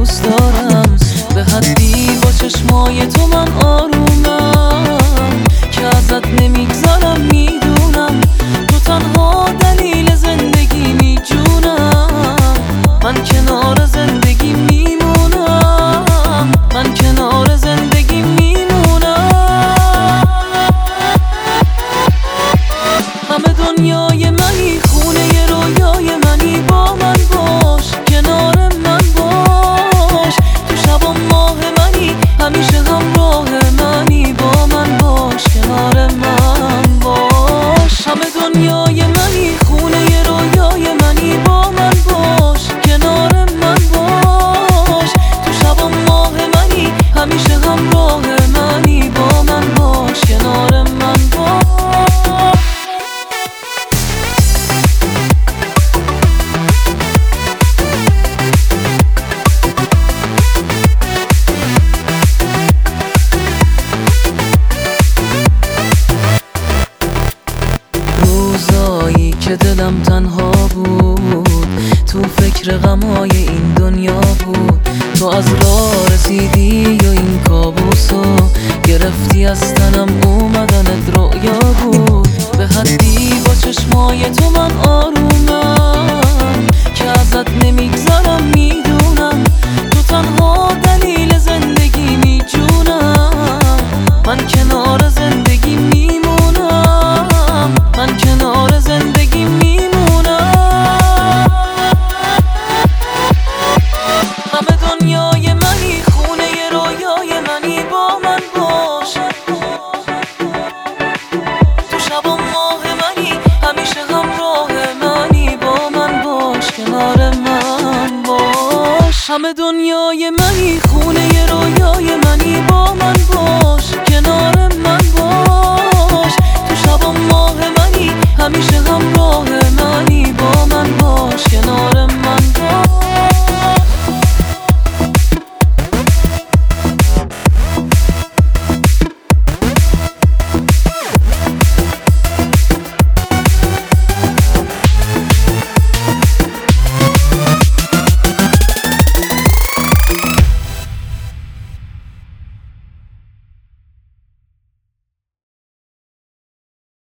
دوست دارم به حدی با چشمای تو من آرومم که ازت نمیگذارم. میدونم تو تنها دلیل زندگیمی جونم. من کنار زندگی میمونم، من کنار زندگی میمونم. همه دنیای منی، خونه رویای منی، با من باش، کنار من باش. تو شب و ماه منی، همیشه همراه منی، با من باش، کنار من باش. همه دنیای منی، خونه رویای منی، با من باش، کنار من باش. تو شب و ماه منی، همیشه همراه منی، با من باش، کنار من باش. روزایی که دلم تنها بود، تو فکر غمای این دنیا بود. تو از راه رسیدی و این کابوسو گرفتی از تنم، اومدنت رؤیا بود. به حدی با چشمای تو من آرومم که ازت نمیگذارم. میدونم تو تنها دلیل زندگیمی جونم. من کنار زندگی میمونم، من کنار زندگی میمونم. همه دنیای منی، خونه رویای منی، با من باش. تو شب و ماه منی، همیشه همراه منی، با من باش، کنار من باش. همه دنیای منی، خونه رویای منی، با من باش، کنار من باش. تو شب و ماه منی، همیشه همراه منی، با من باش، کنار